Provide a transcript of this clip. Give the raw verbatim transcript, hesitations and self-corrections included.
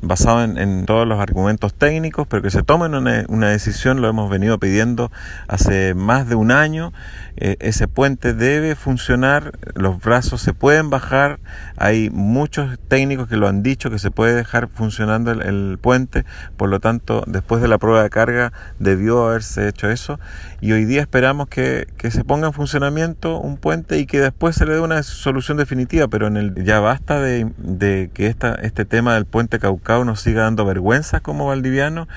basado en, en todos los argumentos técnicos, pero que se tomen una, una decisión. Lo hemos venido pidiendo hace más de un año. Eh, ese puente debe funcionar, los brazos se pueden bajar, hay muchos técnicos que lo han dicho, que se puede dejar funcionando el, el puente, por lo tanto, después de la prueba de carga debió haberse hecho eso, y hoy día esperamos que, que se ponga en funcionamiento un puente y que después se le dé una solución definitiva, pero en el ya basta de, de que esta, este tema del puente Caucao nos siga dando vergüenza como valdivianos.